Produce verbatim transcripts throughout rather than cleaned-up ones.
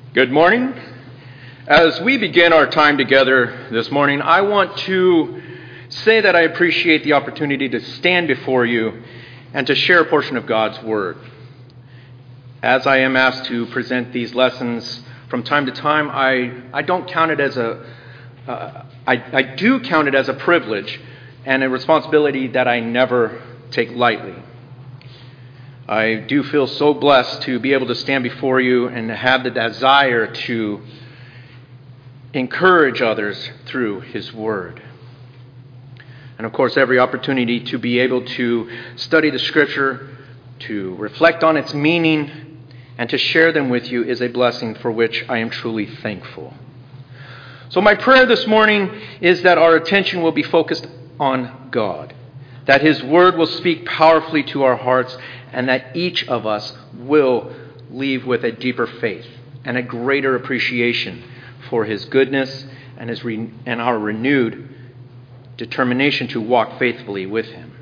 Good morning. As we begin our time together this morning, I want to say that I appreciate the opportunity to stand before you and to share a portion of God's Word. As I am asked to present these lessons from time to time, I, I don't count it as a, uh, I, I do count it as a privilege and a responsibility that I never take lightly. I do feel so blessed to be able to stand before you and to have the desire to encourage others through His Word. And of course, every opportunity to be able to study the Scripture, to reflect on its meaning, and to share them with you is a blessing for which I am truly thankful. So my prayer this morning is that our attention will be focused on God, that His Word will speak powerfully to our hearts, and that each of us will leave with a deeper faith and a greater appreciation for His goodness and his re- and our renewed determination to walk faithfully with Him.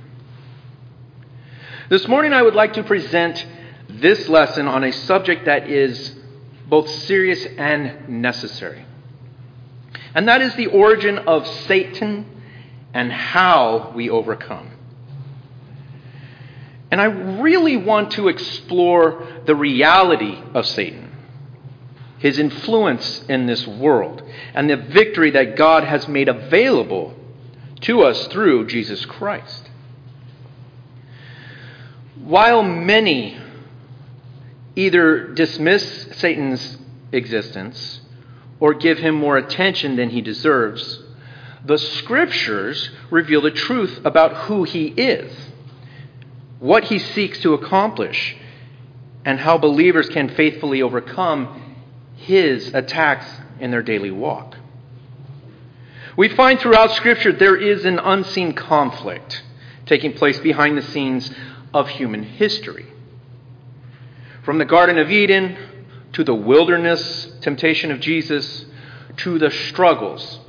This morning I would like to present this lesson on a subject that is both serious and necessary. And that is the origin of Satan and how we overcome. And I really want to explore the reality of Satan, his influence in this world, and the victory that God has made available to us through Jesus Christ. While many either dismiss Satan's existence or give him more attention than he deserves, the Scriptures reveal the truth about who he is, what he seeks to accomplish, and how believers can faithfully overcome his attacks in their daily walk. We find throughout Scripture there is an unseen conflict taking place behind the scenes of human history. From the Garden of Eden to the wilderness temptation of Jesus to the struggles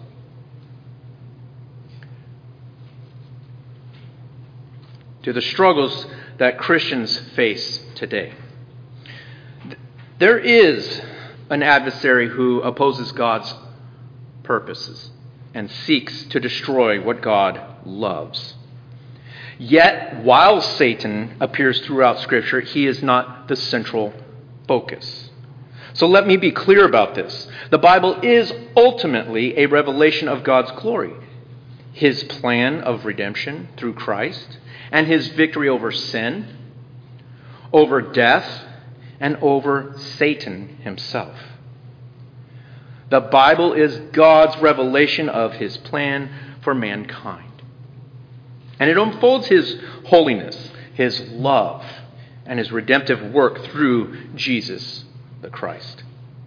to the struggles that Christians face today. There is an adversary who opposes God's purposes and seeks to destroy what God loves. Yet, while Satan appears throughout Scripture, he is not the central focus. So let me be clear about this. The Bible is ultimately a revelation of God's glory, His plan of redemption through Christ, and His victory over sin, over death, and over Satan himself. The Bible is God's revelation of His plan for mankind. And it unfolds His holiness, His love, and His redemptive work through Jesus the Christ.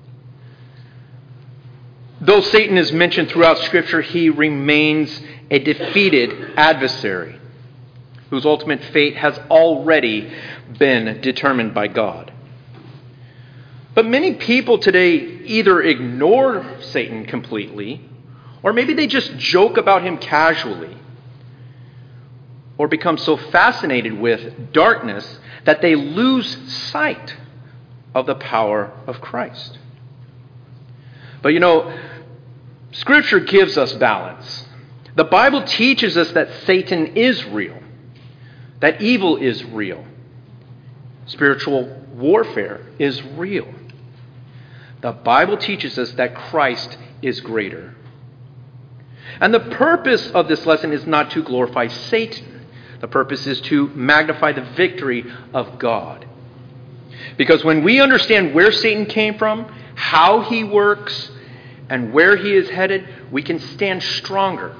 Though Satan is mentioned throughout Scripture, he remains a defeated adversary whose ultimate fate has already been determined by God. But many people today either ignore Satan completely, or maybe they just joke about him casually, or become so fascinated with darkness that they lose sight of the power of Christ. But you know, Scripture gives us balance. The Bible teaches us that Satan is real, that evil is real. Spiritual warfare is real. The Bible teaches us that Christ is greater. And the purpose of this lesson is not to glorify Satan. The purpose is to magnify the victory of God. Because when we understand where Satan came from, how he works, and where he is headed, we can stand stronger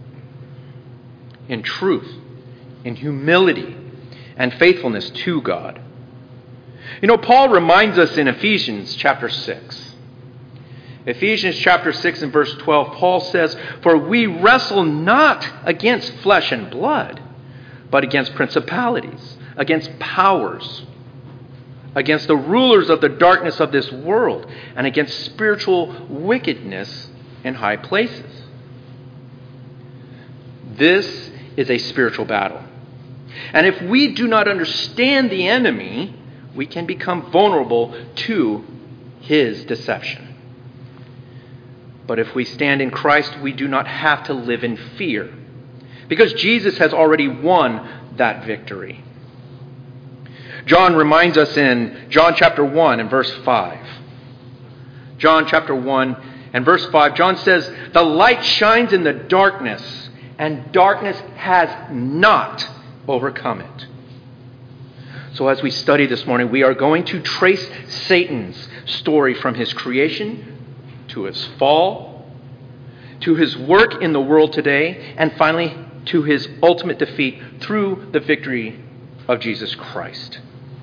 in truth, in humility, and faithfulness to God. You know, Paul reminds us in Ephesians chapter six. Ephesians chapter six and verse twelve, Paul says, "For we wrestle not against flesh and blood, but against principalities, against powers, against the rulers of the darkness of this world, and against spiritual wickedness in high places." This is a spiritual battle. And if we do not understand the enemy, we can become vulnerable to his deception. But if we stand in Christ, we do not have to live in fear, because Jesus has already won that victory. John reminds us in John chapter one and verse five. John chapter one and verse five, John says, "The light shines in the darkness, and darkness has not overcome it." So as we study this morning, we are going to trace Satan's story from his creation to his fall, to his work in the world today, and finally to his ultimate defeat through the victory of Jesus Christ.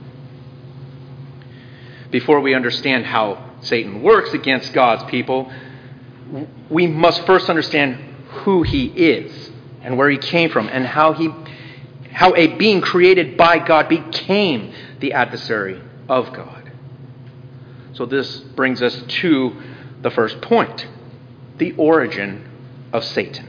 Before we understand how Satan works against God's people, we must first understand who he is and where he came from, and how he how a being created by God became the adversary of God. So this brings us to the first point, the origin of Satan.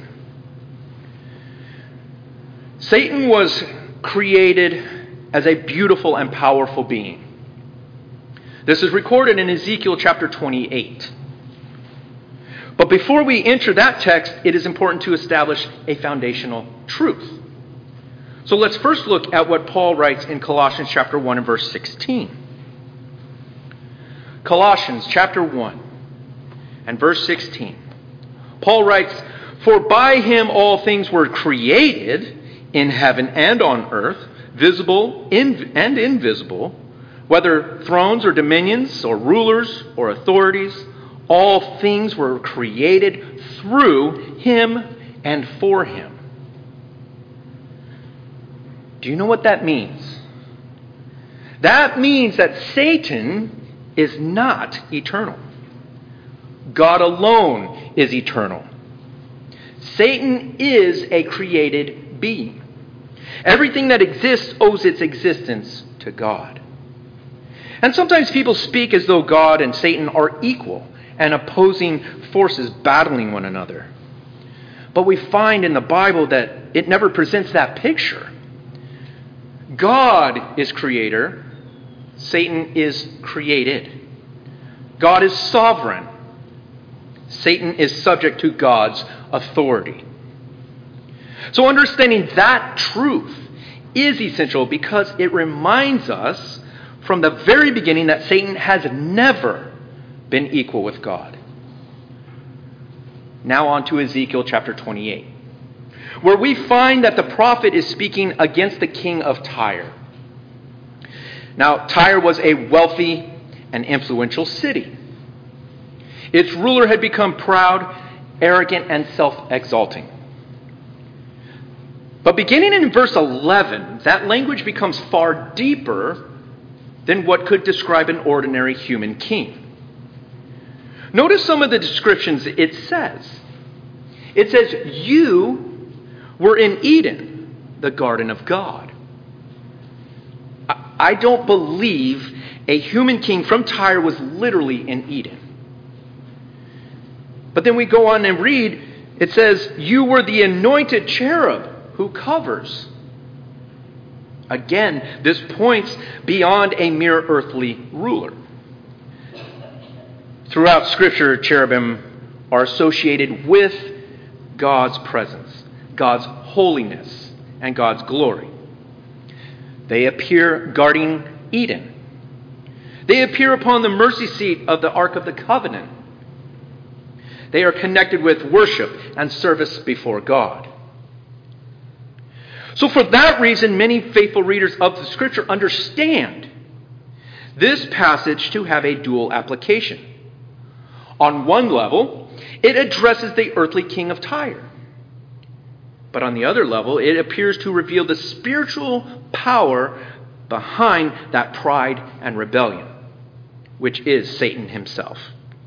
Satan was created as a beautiful and powerful being. This is recorded in Ezekiel chapter twenty-eight. But before we enter that text, it is important to establish a foundational truth. So let's first look at what Paul writes in Colossians chapter one and verse sixteen. Colossians chapter one and verse sixteen. Paul writes, "For by him all things were created in heaven and on earth, visible and invisible, whether thrones or dominions or rulers or authorities, all things were created through him and for him." Do you know what that means? That means that Satan is not eternal. God alone is eternal. Satan is a created being. Everything that exists owes its existence to God. And sometimes people speak as though God and Satan are equal and opposing forces battling one another. But we find in the Bible that it never presents that picture. God is creator. Satan is created. God is sovereign. Satan is subject to God's authority. So understanding that truth is essential because it reminds us from the very beginning that Satan has never been equal with God. Now on to Ezekiel chapter twenty-eight, where we find that the prophet is speaking against the king of Tyre. Now, Tyre was a wealthy and influential city. Its ruler had become proud, arrogant, and self-exalting. But beginning in verse eleven, that language becomes far deeper than what could describe an ordinary human king. Notice some of the descriptions it says. It says, "You were in Eden, the garden of God." I don't believe a human king from Tyre was literally in Eden. But then we go on and read, it says, "You were the anointed cherub who covers." Again, this points beyond a mere earthly ruler. Throughout Scripture, cherubim are associated with God's presence, God's holiness, and God's glory. They appear guarding Eden. They appear upon the mercy seat of the Ark of the Covenant. They are connected with worship and service before God. So for that reason, many faithful readers of the Scripture understand this passage to have a dual application. On one level, it addresses the earthly king of Tyre. But on the other level, it appears to reveal the spiritual power behind that pride and rebellion, which is Satan himself.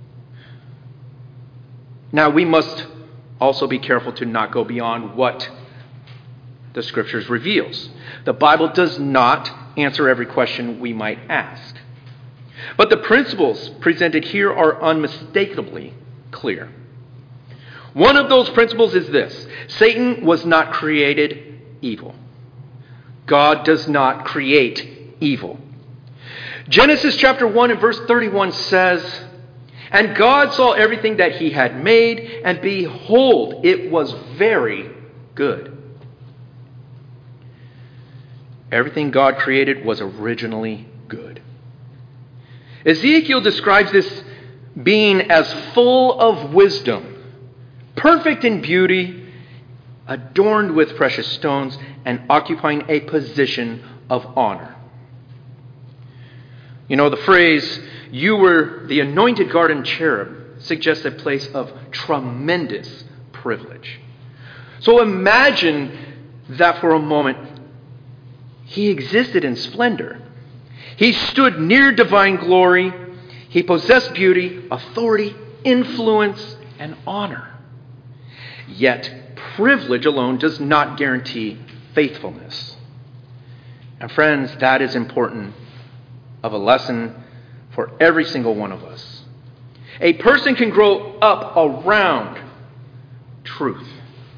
Now, we must also be careful to not go beyond what the Scriptures reveals. The Bible does not answer every question we might ask. But the principles presented here are unmistakably clear. One of those principles is this: Satan was not created evil. God does not create evil. Genesis chapter one and verse thirty-one says, "And God saw everything that he had made, and behold, it was very good." Everything God created was originally good. Ezekiel describes this being as full of wisdom, perfect in beauty, adorned with precious stones, and occupying a position of honor. You know, the phrase, "you were the anointed garden cherub," suggests a place of tremendous privilege. So imagine that for a moment. He existed in splendor. He stood near divine glory. He possessed beauty, authority, influence, and honor. Yet, privilege alone does not guarantee faithfulness. And friends, that is important of a lesson for every single one of us. A person can grow up around truth,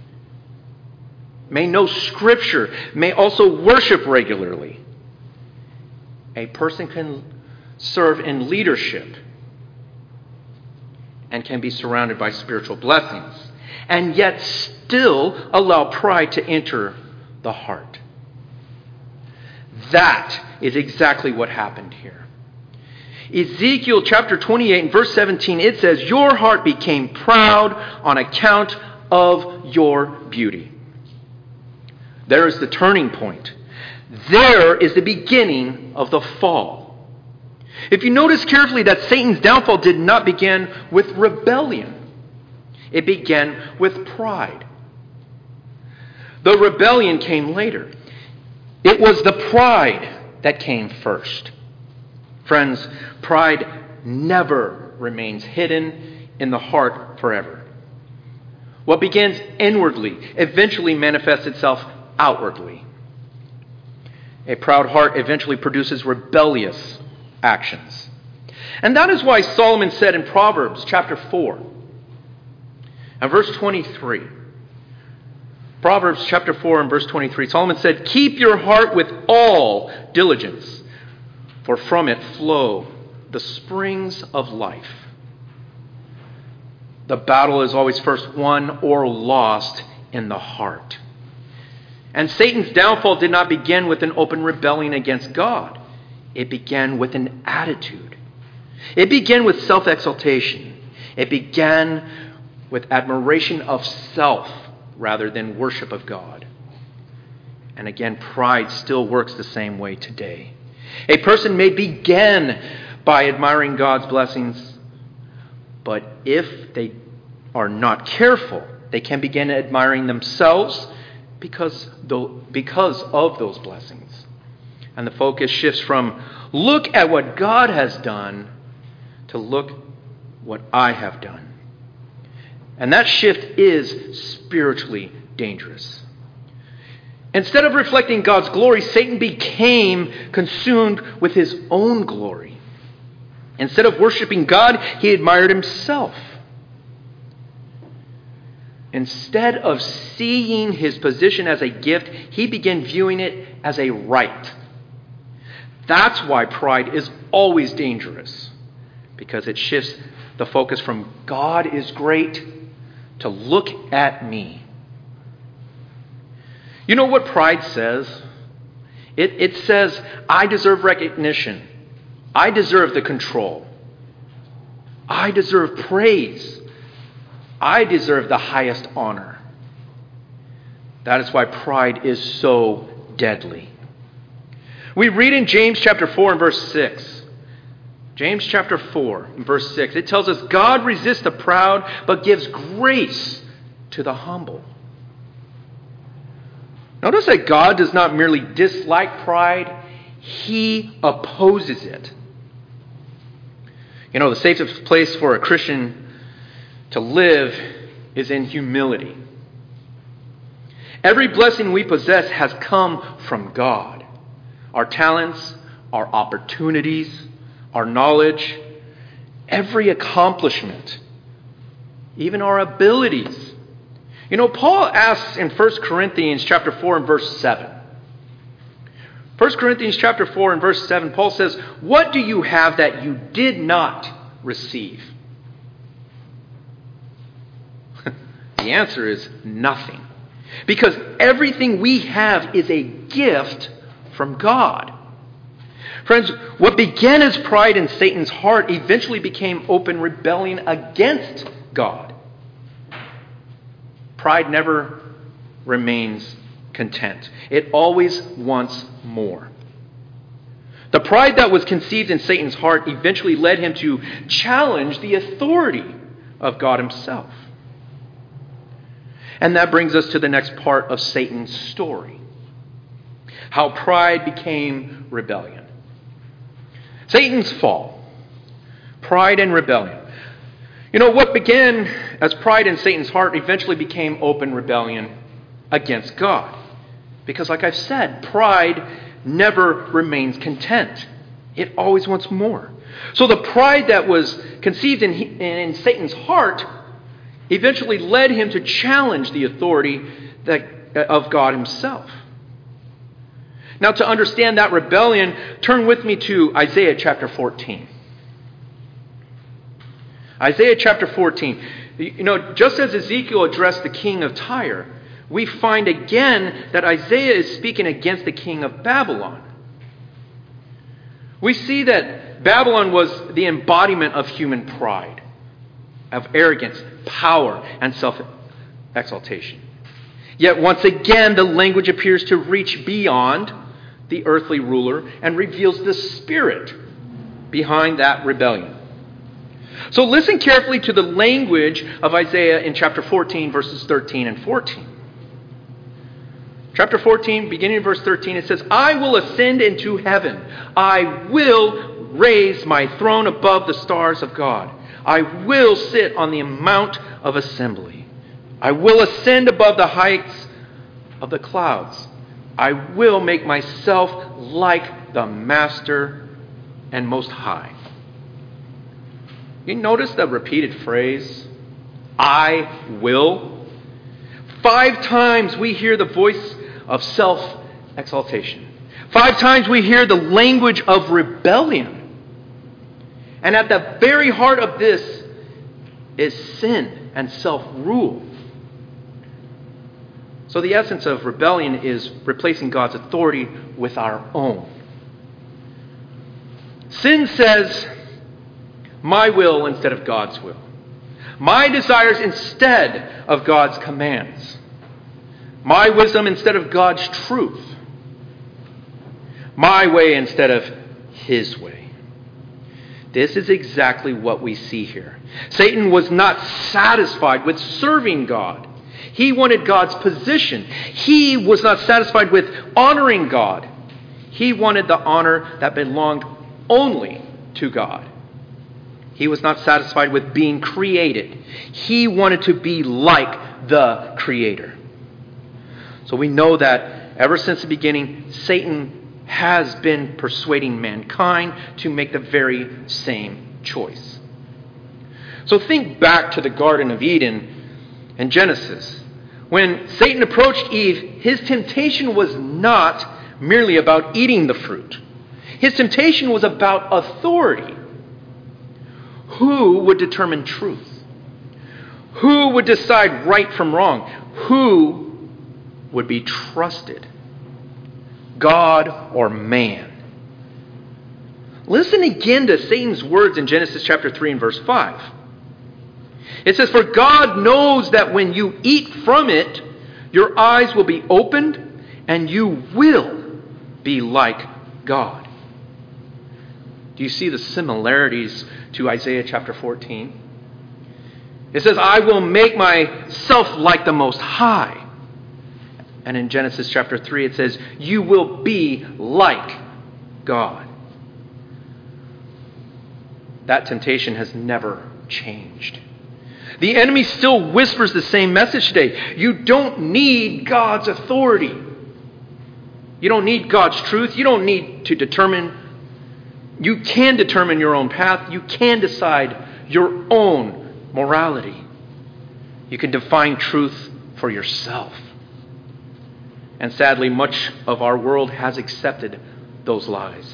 may know Scripture, may also worship regularly. A person can serve in leadership and can be surrounded by spiritual blessings, and yet still allow pride to enter the heart. That is exactly what happened here. Ezekiel chapter twenty-eight and verse seventeen, it says, "Your heart became proud on account of your beauty." There is the turning point. There is the beginning of the fall. If you notice carefully that Satan's downfall did not begin with rebellion. It began with pride. The rebellion came later. It was the pride that came first. Friends, pride never remains hidden in the heart forever. What begins inwardly eventually manifests itself outwardly. A proud heart eventually produces rebellious actions. And that is why Solomon said in Proverbs chapter four and verse twenty-three, Proverbs chapter four and verse twenty-three, Solomon said, "Keep your heart with all diligence, for from it flow the springs of life." The battle is always first won or lost in the heart. And Satan's downfall did not begin with an open rebellion against God. It began with an attitude. It began with self-exaltation. It began with admiration of self rather than worship of God. And again, pride still works the same way today. A person may begin by admiring God's blessings, but if they are not careful, they can begin admiring themselves because, because of those blessings. And the focus shifts from look at what God has done to look what I have done. And that shift is spiritually dangerous. Instead of reflecting God's glory, Satan became consumed with his own glory. Instead of worshiping God, he admired himself. Instead of seeing his position as a gift, he began viewing it as a right. That's why pride is always dangerous, because it shifts the focus from God is great to look at me. You know what pride says? It, it says, I deserve recognition. I deserve the control. I deserve praise. I deserve the highest honor. That is why pride is so deadly. We read in James chapter four and verse six. James chapter four and verse six. It tells us, God resists the proud, but gives grace to the humble. Notice that God does not merely dislike pride, he opposes it. You know, the safest place for a Christian to live is in humility. Every blessing we possess has come from God. Our talents, our opportunities, our knowledge, every accomplishment, even our abilities. You know, Paul asks in First Corinthians chapter four and verse seven, First Corinthians chapter four and verse seven, Paul says, "What do you have that you did not receive?" The answer is nothing. Because everything we have is a gift from God. Friends, what began as pride in Satan's heart eventually became open rebellion against God. Pride never remains content. It always wants more. The pride that was conceived in Satan's heart eventually led him to challenge the authority of God himself. And that brings us to the next part of Satan's story. How pride became rebellion. Satan's fall. Pride and rebellion. You know, what began as pride in Satan's heart eventually became open rebellion against God. Because like I've said, pride never remains content. It always wants more. So the pride that was conceived in, in Satan's heart eventually led him to challenge the authority that, of God himself. Now, to understand that rebellion, turn with me to Isaiah chapter fourteen. Isaiah chapter fourteen. You know, just as Ezekiel addressed the king of Tyre, we find again that Isaiah is speaking against the king of Babylon. We see that Babylon was the embodiment of human pride, of arrogance, power, and self-exaltation. Yet once again, the language appears to reach beyond the earthly ruler and reveals the spirit behind that rebellion. So listen carefully to the language of Isaiah in chapter fourteen, verses thirteen and fourteen. Chapter fourteen, beginning in verse thirteen, it says, "I will ascend into heaven. I will raise my throne above the stars of God. I will sit on the mount of assembly. I will ascend above the heights of the clouds. I will make myself like the Master and Most High." You notice the repeated phrase, "I will"? Five times we hear the voice of self-exaltation. Five times we hear the language of rebellion. And at the very heart of this is sin and self-rule. So the essence of rebellion is replacing God's authority with our own. Sin says, my will instead of God's will. My desires instead of God's commands. My wisdom instead of God's truth. My way instead of His way. This is exactly what we see here. Satan was not satisfied with serving God. He wanted God's position. He was not satisfied with honoring God. He wanted the honor that belonged only to God. He was not satisfied with being created. He wanted to be like the Creator. So we know that ever since the beginning, Satan has been persuading mankind to make the very same choice. So think back to the Garden of Eden in Genesis. When Satan approached Eve, his temptation was not merely about eating the fruit. His temptation was about authority. Who would determine truth? Who would decide right from wrong? Who would be trusted? God or man? Listen again to Satan's words in Genesis chapter three and verse five. It says, "For God knows that when you eat from it, your eyes will be opened and you will be like God." Do you see the similarities to Isaiah chapter fourteen? It says, "I will make myself like the Most High." And in Genesis chapter three it says, "You will be like God." That temptation has never changed. The enemy still whispers the same message today. You don't need God's authority. You don't need God's truth. You don't need to determine. You can determine your own path. You can decide your own morality. You can define truth for yourself. And sadly, much of our world has accepted those lies.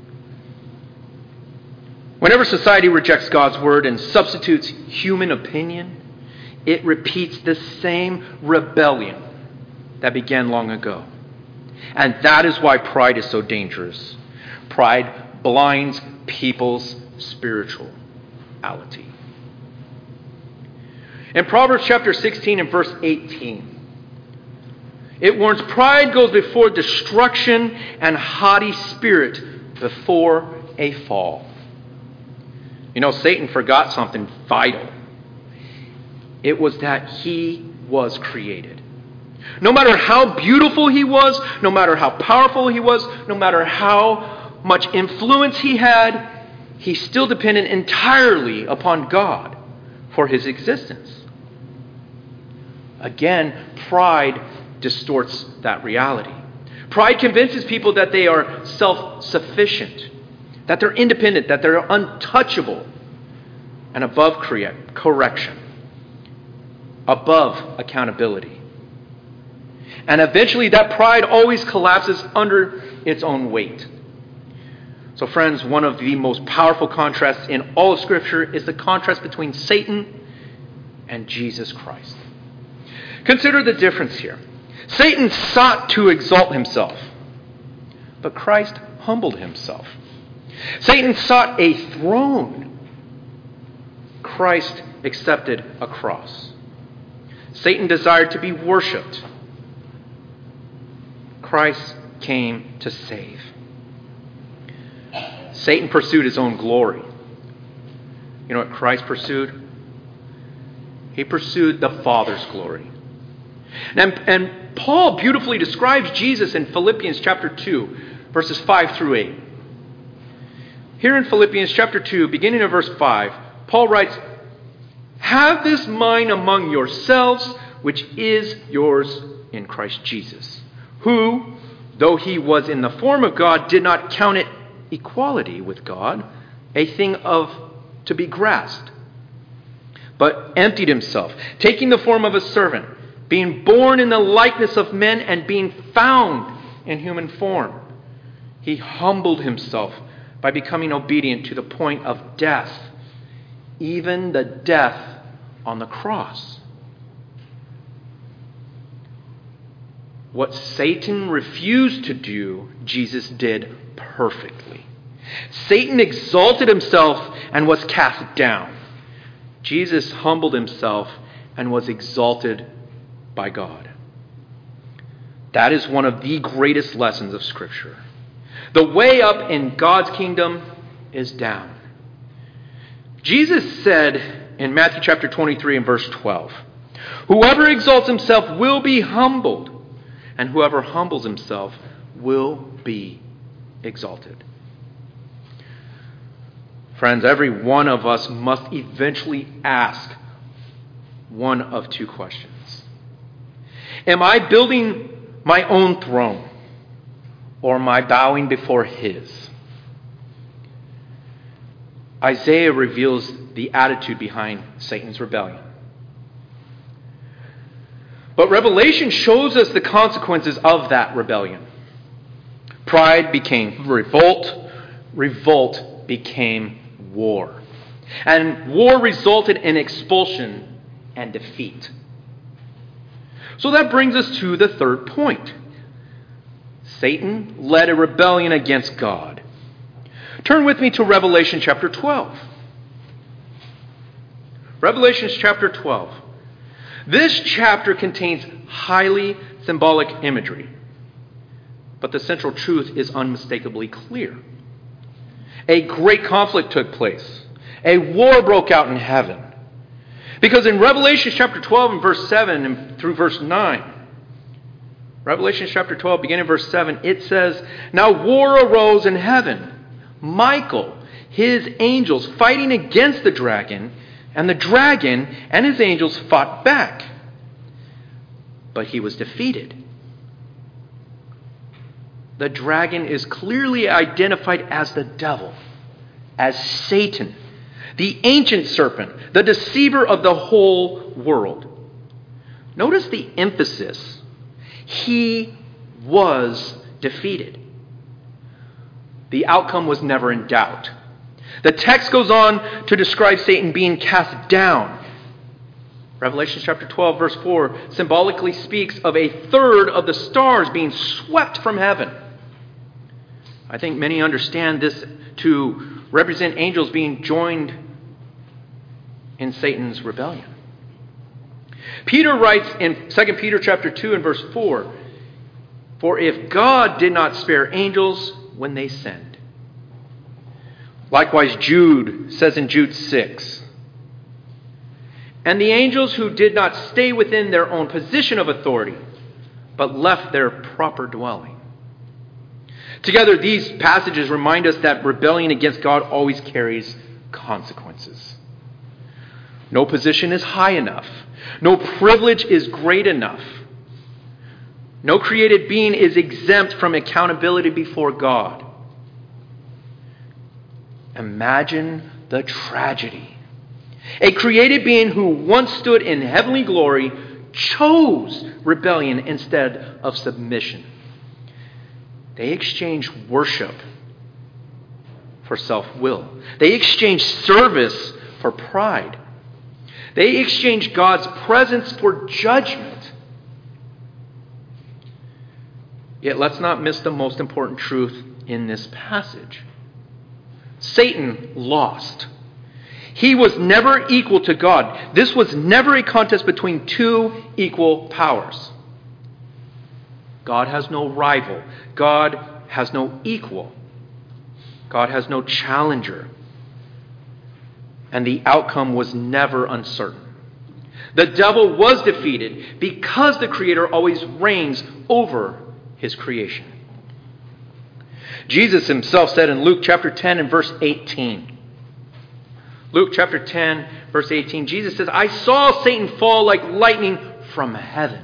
Whenever society rejects God's word and substitutes human opinion, it repeats the same rebellion that began long ago. And that is why pride is so dangerous. Pride blinds people's spirituality. In Proverbs chapter sixteen and verse eighteen, it warns, pride goes before destruction and haughty spirit before a fall. You know, Satan forgot something vital. It was that he was created. No matter how beautiful he was, no matter how powerful he was, no matter how much influence he had, he still depended entirely upon God for his existence. Again, pride distorts that reality. Pride convinces people that they are self-sufficient, that they're independent, that they're untouchable, and above correction, above accountability. And eventually that pride always collapses under its own weight. So friends, one of the most powerful contrasts in all of Scripture is the contrast between Satan and Jesus Christ. Consider the difference here. Satan sought to exalt himself, but Christ humbled himself. Satan sought a throne. Christ accepted a cross. Satan desired to be worshipped. Christ came to save. Satan pursued his own glory. You know what Christ pursued? He pursued the Father's glory. And, and Paul beautifully describes Jesus in Philippians chapter two, verses five through eight. Here in Philippians chapter two, beginning of verse five, Paul writes, "Have this mind among yourselves, which is yours in Christ Jesus, who, though he was in the form of God, did not count it equality with God a thing of to be grasped, but emptied himself, taking the form of a servant, being born in the likeness of men, and being found in human form. He humbled himself by becoming obedient to the point of death, even the death on the cross." What Satan refused to do, Jesus did perfectly. Satan exalted himself and was cast down. Jesus humbled himself and was exalted by God. That is one of the greatest lessons of Scripture. The way up in God's kingdom is down. Jesus said in Matthew chapter twenty-three and verse twelve, "Whoever exalts himself will be humbled, and whoever humbles himself will be exalted." Friends, every one of us must eventually ask one of two questions. Am I building my own throne, or am I bowing before his? Isaiah reveals the attitude behind Satan's rebellion. But Revelation shows us the consequences of that rebellion. Pride became revolt. Revolt became war. And war resulted in expulsion and defeat. So that brings us to the third point. Satan led a rebellion against God. Turn with me to Revelation chapter twelve. Revelation chapter twelve. This chapter contains highly symbolic imagery, but the central truth is unmistakably clear. A great conflict took place. A war broke out in heaven. Because in Revelation chapter twelve and verse seven and through verse nine, Revelation chapter twelve, beginning in verse seven, it says, "Now war arose in heaven. Michael, his angels, fighting against the dragon, and the dragon and his angels fought back. But he was defeated." The dragon is clearly identified as the devil, as Satan, the ancient serpent, the deceiver of the whole world. Notice the emphasis. He was defeated. The outcome was never in doubt. The text goes on to describe Satan being cast down. Revelation chapter twelve, verse four, symbolically speaks of a third of the stars being swept from heaven. I think many understand this to represent angels being joined in Satan's rebellion. Peter writes in Second Peter chapter two and verse four, "For if God did not spare angels when they sinned." Likewise, Jude says in Jude six, "And the angels who did not stay within their own position of authority, but left their proper dwelling." Together, these passages remind us that rebellion against God always carries consequences. No position is high enough. No privilege is great enough. No created being is exempt from accountability before God. Imagine the tragedy. A created being who once stood in heavenly glory chose rebellion instead of submission. They exchanged worship for self-will. They exchanged service for pride. They exchanged God's presence for judgment. Yet let's not miss the most important truth in this passage. Satan lost. He was never equal to God. This was never a contest between two equal powers. God has no rival. God has no equal. God has no challenger. And the outcome was never uncertain. The devil was defeated because the Creator always reigns over his creation. Jesus himself said in Luke chapter ten and verse eighteen. Luke chapter ten, verse eighteen, Jesus says, "I saw Satan fall like lightning from heaven."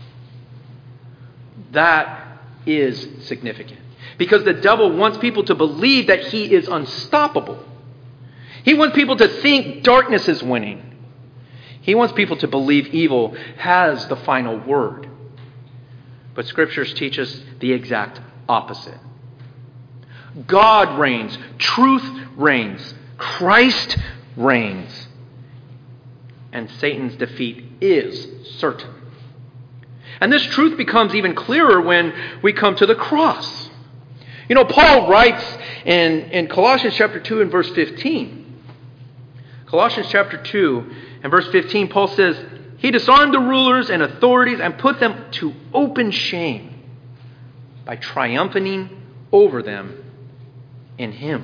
That is significant because the devil wants people to believe that he is unstoppable. He wants people to think darkness is winning. He wants people to believe evil has the final word. But scriptures teach us the exact opposite. God reigns. Truth reigns. Christ reigns. And Satan's defeat is certain. And this truth becomes even clearer when we come to the cross. You know, Paul writes in, in Colossians chapter two and verse fifteen. Colossians chapter two and verse fifteen, Paul says, "He disarmed the rulers and authorities and put them to open shame by triumphing over them in him."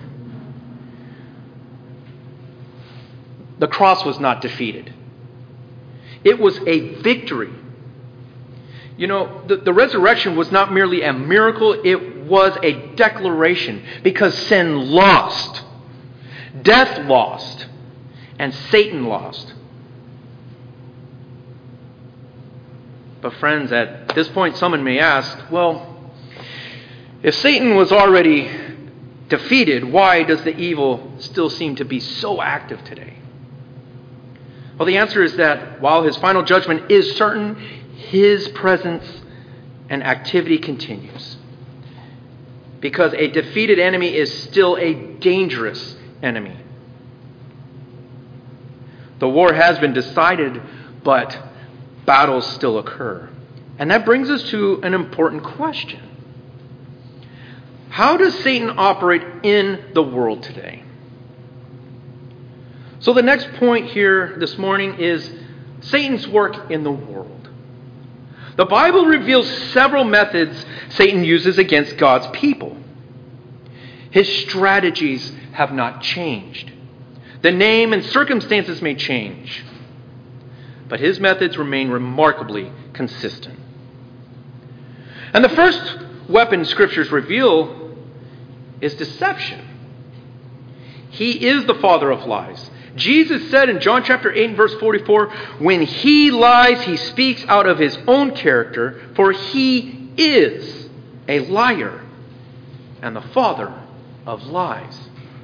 The cross was not defeated. It was a victory. You know, the, the resurrection was not merely a miracle, it was a declaration because sin lost, death lost, and Satan lost. But friends, at this point someone may ask, well, if Satan was already defeated, why does the evil still seem to be so active today? Well, the answer is that while his final judgment is certain, his presence and activity continues. Because a defeated enemy is still a dangerous enemy. The war has been decided, but battles still occur. And that brings us to an important question. How does Satan operate in the world today? So the next point here this morning is Satan's work in the world. The Bible reveals several methods Satan uses against God's people. His strategies have not changed. The name and circumstances may change, but his methods remain remarkably consistent. And the first weapon Scriptures reveal is deception. He is the father of lies. Jesus said in John chapter eight and verse forty-four, "When he lies, he speaks out of his own character, for he is a liar and the father of lies."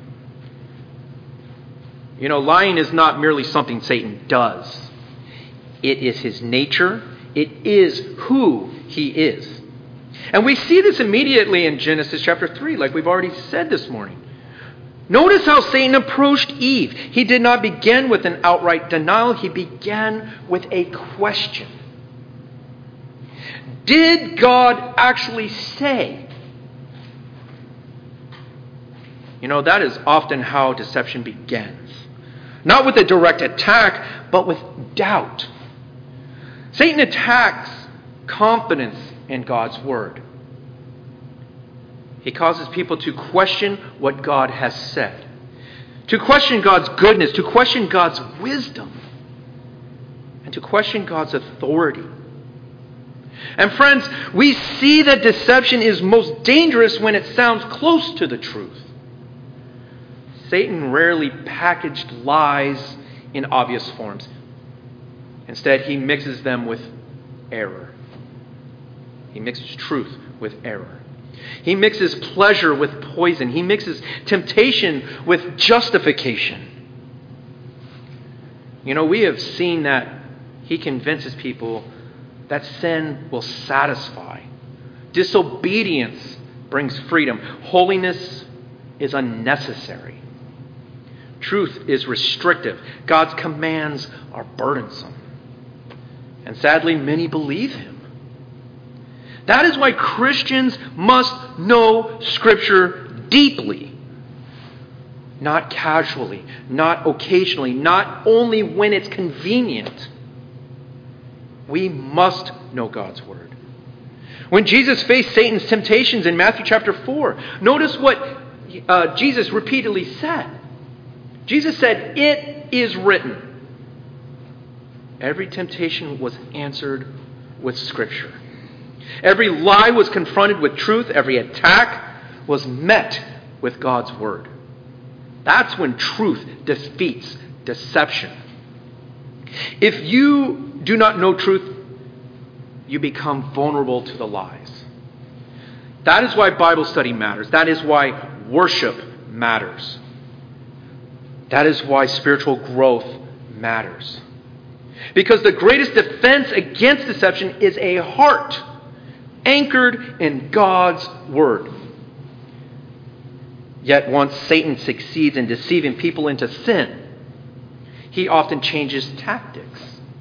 You know, lying is not merely something Satan does. It is his nature. It is who he is. And we see this immediately in Genesis chapter three, like we've already said this morning. Notice how Satan approached Eve. He did not begin with an outright denial. He began with a question. Did God actually say? You know, that is often how deception begins. Not with a direct attack, but with doubt. Satan attacks confidence in God's word. He causes people to question what God has said, to question God's goodness, to question God's wisdom, and to question God's authority. And friends, we see that deception is most dangerous when it sounds close to the truth. Satan rarely packaged lies in obvious forms. Instead, he mixes them with error. He mixes truth with error. He mixes pleasure with poison. He mixes temptation with justification. You know, we have seen that he convinces people that sin will satisfy. Disobedience brings freedom. Holiness is unnecessary. Truth is restrictive. God's commands are burdensome. And sadly, many believe him. That is why Christians must know Scripture deeply. Not casually, not occasionally, not only when it's convenient. We must know God's Word. When Jesus faced Satan's temptations in Matthew chapter four, notice what uh, Jesus repeatedly said. Jesus said, "It is written." Every temptation was answered with Scripture. Every lie was confronted with truth. Every attack was met with God's Word. That's when truth defeats deception. If you do not know truth, you become vulnerable to the lies. That is why Bible study matters. That is why worship matters. That is why spiritual growth matters. Because the greatest defense against deception is a heart anchored in God's Word. Yet once Satan succeeds in deceiving people into sin, he often changes tactics.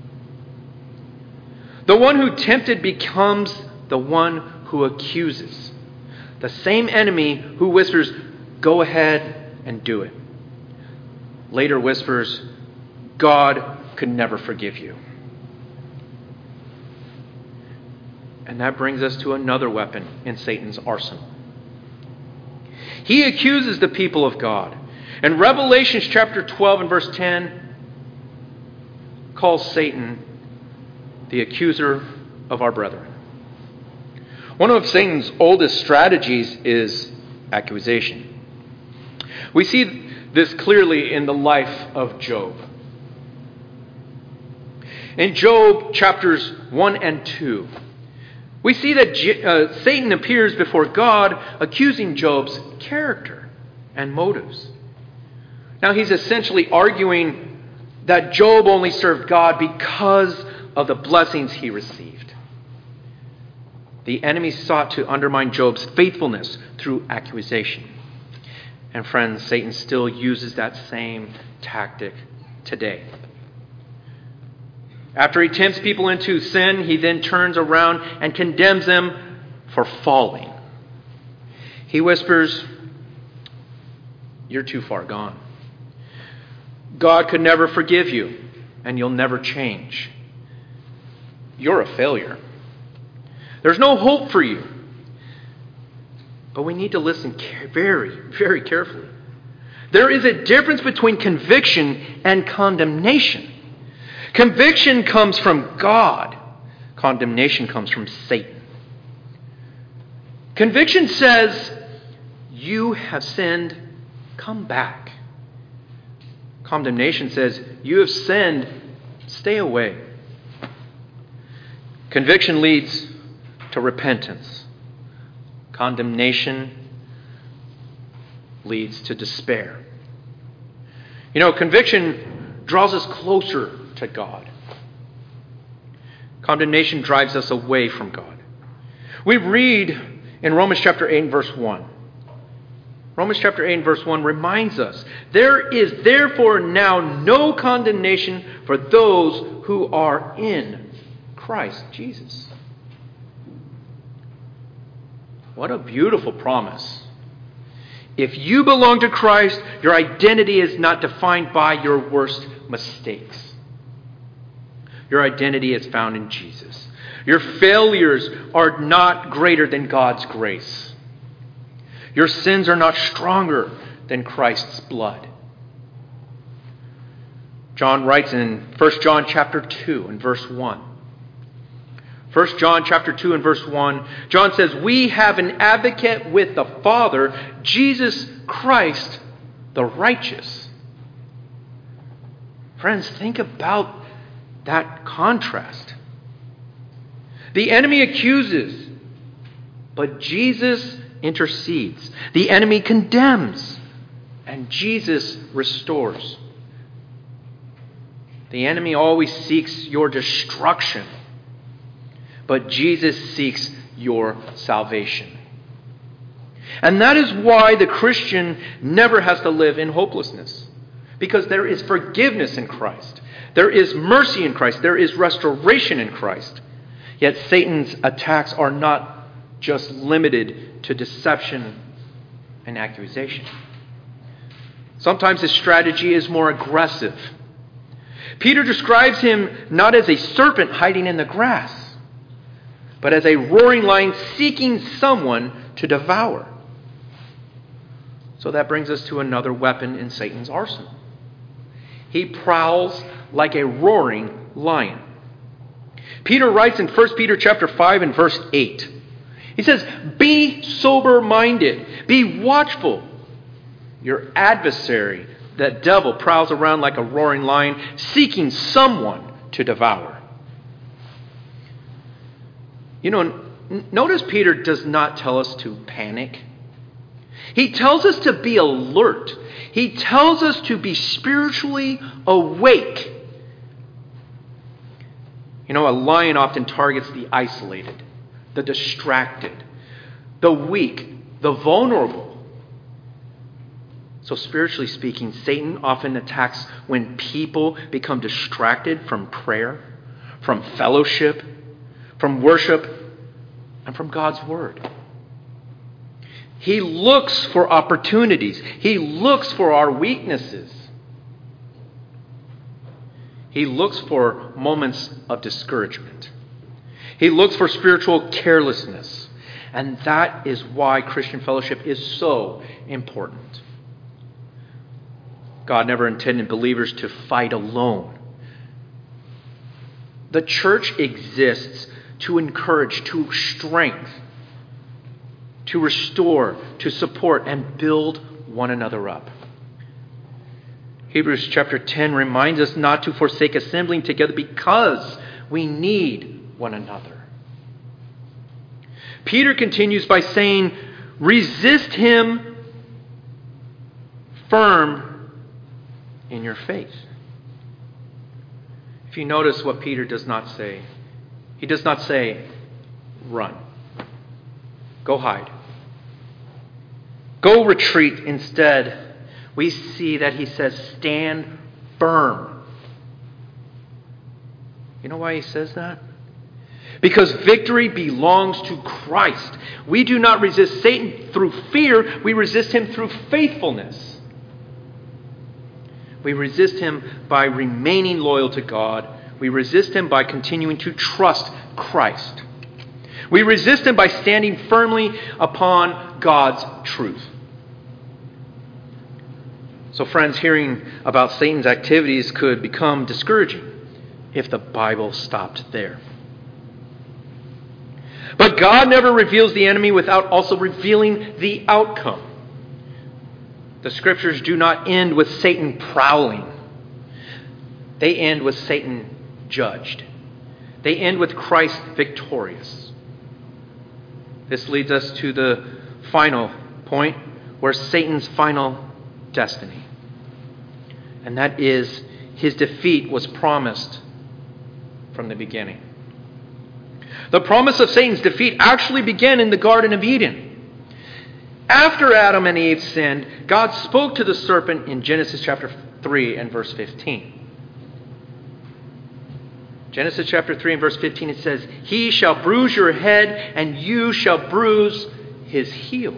The one who tempted becomes the one who accuses. The same enemy who whispers, "Go ahead and do it," later whispers, "God could never forgive you." And that brings us to another weapon in Satan's arsenal. He accuses the people of God. And Revelation chapter twelve and verse ten calls Satan the accuser of our brethren. One of Satan's oldest strategies is accusation. We see this clearly in the life of Job. In Job chapters one and two, we see that uh, Satan appears before God accusing Job's character and motives. Now he's essentially arguing that Job only served God because of the blessings he received. The enemy sought to undermine Job's faithfulness through accusation. And friends, Satan still uses that same tactic today. After he tempts people into sin, he then turns around and condemns them for falling. He whispers, "You're too far gone. God could never forgive you, and you'll never change. You're a failure. There's no hope for you." But we need to listen very, very carefully. There is a difference between conviction and condemnation. Conviction comes from God. Condemnation comes from Satan. Conviction says, "You have sinned, come back." Condemnation says, "You have sinned, stay away." Conviction leads to repentance. Condemnation leads to despair. You know, conviction draws us closer to God. Condemnation drives us away from God. We read in Romans chapter eight and verse one. Romans chapter eight and verse one reminds us, there is therefore now no condemnation for those who are in Christ Jesus. What a beautiful promise. If you belong to Christ, your identity is not defined by your worst mistakes. Your identity is found in Jesus. Your failures are not greater than God's grace. Your sins are not stronger than Christ's blood. John writes in First John chapter two and verse one. First John chapter two and verse one, John says, "We have an advocate with the Father, Jesus Christ, the righteous." Friends, think about that contrast. The enemy accuses, but Jesus intercedes. The enemy condemns, and Jesus restores. The enemy always seeks your destruction, but Jesus seeks your salvation. And that is why the Christian never has to live in hopelessness, because there is forgiveness in Christ. There is mercy in Christ. There is restoration in Christ. Yet Satan's attacks are not just limited to deception and accusation. Sometimes his strategy is more aggressive. Peter describes him not as a serpent hiding in the grass, but as a roaring lion seeking someone to devour. So that brings us to another weapon in Satan's arsenal. He prowls like a roaring lion. Peter writes in First Peter chapter five and verse eight. He says, "Be sober-minded, be watchful. Your adversary, the devil, prowls around like a roaring lion, seeking someone to devour." You know, notice Peter does not tell us to panic. He tells us to be alert. He tells us to be spiritually awake. You know, a lion often targets the isolated, the distracted, the weak, the vulnerable. So spiritually speaking, Satan often attacks when people become distracted from prayer, from fellowship, from worship, and from God's word. He looks for opportunities. He looks for our weaknesses. He looks for moments of discouragement. He looks for spiritual carelessness. And that is why Christian fellowship is so important. God never intended believers to fight alone. The church exists to encourage, to strengthen, to restore, to support, and build one another up. Hebrews chapter ten reminds us not to forsake assembling together because we need one another. Peter continues by saying, resist him firm in your faith. If you notice what Peter does not say, he does not say, run. Go hide. Go retreat. Instead, we see that he says, stand firm. You know why he says that? Because victory belongs to Christ. We do not resist Satan through fear. We resist him through faithfulness. We resist him by remaining loyal to God. We resist him by continuing to trust Christ. We resist him by standing firmly upon God's truth. So friends, hearing about Satan's activities could become discouraging if the Bible stopped there. But God never reveals the enemy without also revealing the outcome. The scriptures do not end with Satan prowling. They end with Satan judged. They end with Christ victorious. This leads us to the final point, where Satan's final destiny. And that is, his defeat was promised from the beginning. The promise of Satan's defeat actually began in the Garden of Eden. After Adam and Eve sinned, God spoke to the serpent in Genesis chapter three and verse fifteen. Genesis chapter three and verse fifteen, it says, "He shall bruise your head, and you shall bruise his heel."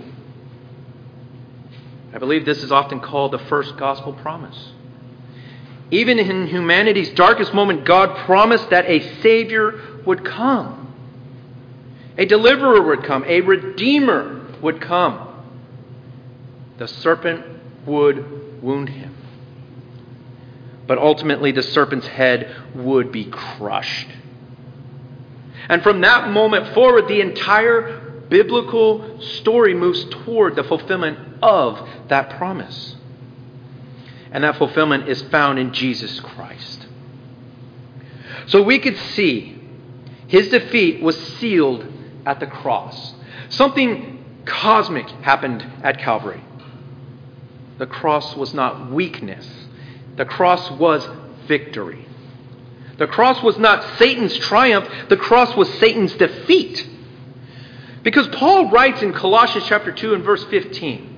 I believe this is often called the first gospel promise. Even in humanity's darkest moment, God promised that a Savior would come. A deliverer would come. A redeemer would come. The serpent would wound him. But ultimately, the serpent's head would be crushed. And from that moment forward, the entire biblical story moves toward the fulfillment of that promise. And that fulfillment is found in Jesus Christ. So we could see his defeat was sealed at the cross. Something cosmic happened at Calvary. The cross was not weakness. The cross was victory. The cross was not Satan's triumph. The cross was Satan's defeat. Because Paul writes in Colossians chapter two and verse fifteen,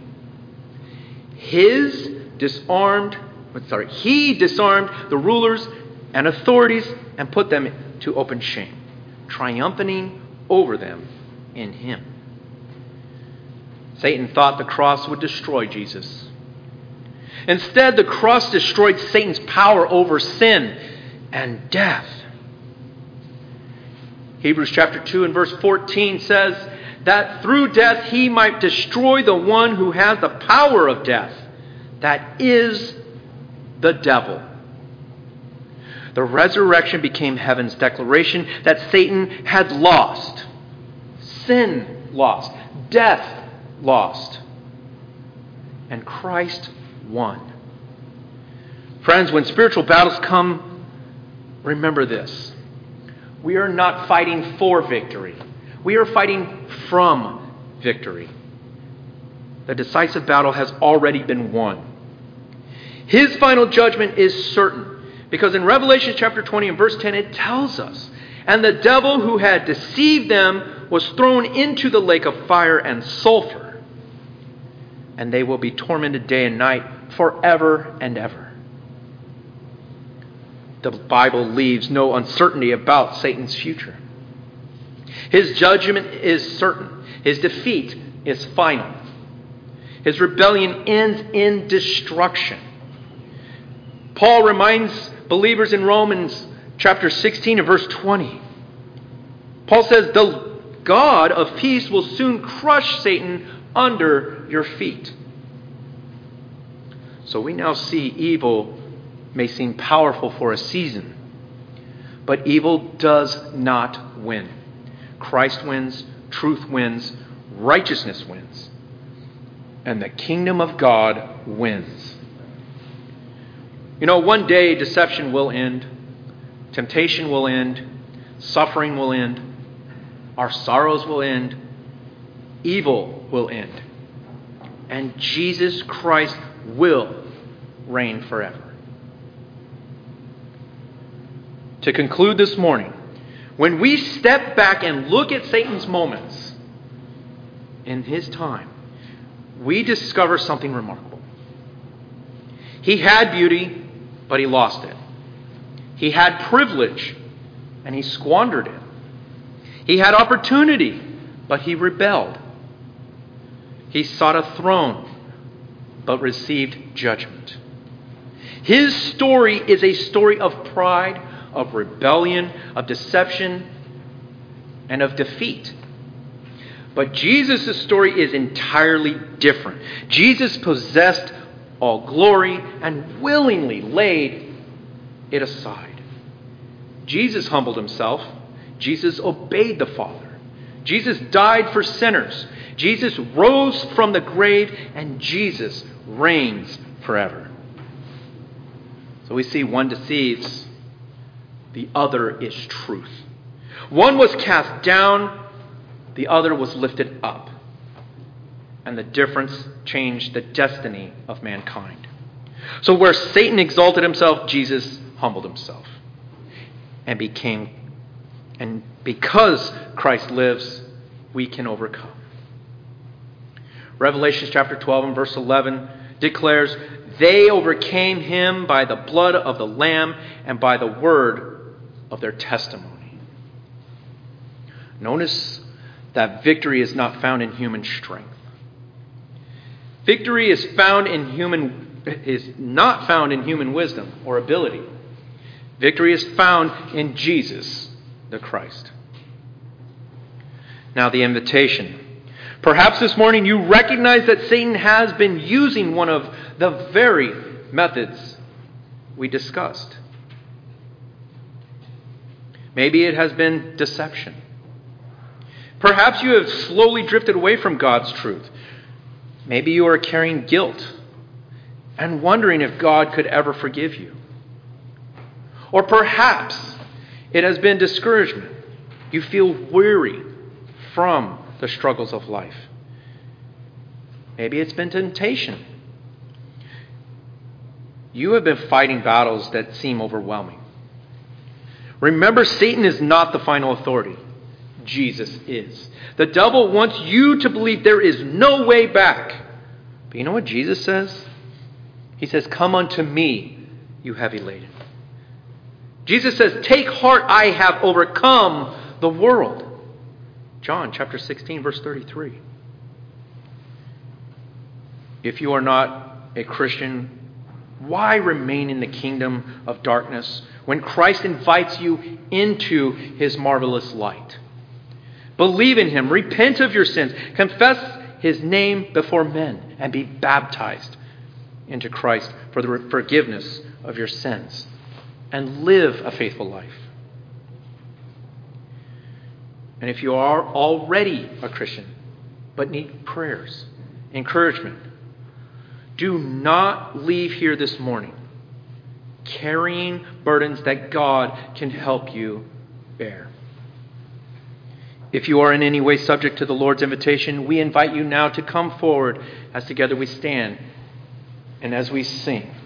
His disarmed, sorry, he disarmed the rulers and authorities and put them to open shame, triumphing over them in him. Satan thought the cross would destroy Jesus. Instead, the cross destroyed Satan's power over sin and death. Hebrews chapter two and verse fourteen says that through death he might destroy the one who has the power of death, that is the devil. The resurrection became heaven's declaration that Satan had lost, sin lost, death lost, and Christ won. Friends, when spiritual battles come, remember this. We are not fighting for victory. We are fighting from victory. The decisive battle has already been won. His final judgment is certain, because in Revelation chapter twenty and verse ten it tells us, "And the devil who had deceived them was thrown into the lake of fire and sulfur, and they will be tormented day and night forever and ever." The Bible leaves no uncertainty about Satan's future. His judgment is certain. His defeat is final. His rebellion ends in destruction. Paul reminds believers in Romans chapter sixteen and verse twenty. Paul says, "The God of peace will soon crush Satan under your feet." So we now see evil may seem powerful for a season, but evil does not win. Christ wins, truth wins, righteousness wins, and the kingdom of God wins. You know, one day deception will end, temptation will end, suffering will end, our sorrows will end, evil will end, and Jesus Christ will reign forever. To conclude this morning, when we step back and look at Satan's moments in his time, we discover something remarkable. He had beauty, but he lost it. He had privilege, and he squandered it. He had opportunity, but he rebelled. He sought a throne, but received judgment. His story is a story of pride, of rebellion, of deception, and of defeat. But Jesus' story is entirely different. Jesus possessed all glory and willingly laid it aside. Jesus humbled himself. Jesus obeyed the Father. Jesus died for sinners. Jesus rose from the grave, and Jesus reigns forever. So we see one deceives, the other is truth. One was cast down, the other was lifted up. And the difference changed the destiny of mankind. So where Satan exalted himself, Jesus humbled himself and became And because Christ lives, we can overcome. Revelation chapter twelve and verse eleven declares, they overcame him by the blood of the Lamb and by the word of their testimony. Notice that victory is not found in human strength. Victory is found in human is not found in human wisdom or ability. Victory is found in Jesus, the Christ. Now the invitation. Perhaps this morning you recognize that Satan has been using one of the very methods we discussed. Maybe it has been deception. Perhaps you have slowly drifted away from God's truth. Maybe you are carrying guilt and wondering if God could ever forgive you. Or perhaps it has been discouragement. You feel weary from the struggles of life. Maybe it's been temptation. You have been fighting battles that seem overwhelming. Remember, Satan is not the final authority. Jesus is. The devil wants you to believe there is no way back. But you know what Jesus says? He says, come unto me, you heavy laden. Jesus says, take heart, I have overcome the world. John chapter sixteen, verse thirty-three. If you are not a Christian, why remain in the kingdom of darkness when Christ invites you into his marvelous light? Believe in him, repent of your sins, confess his name before men, and be baptized into Christ for the forgiveness of your sins, and live a faithful life. And if you are already a Christian, but need prayers, encouragement, do not leave here this morning carrying burdens that God can help you bear. If you are in any way subject to the Lord's invitation, we invite you now to come forward as together we stand and as we sing.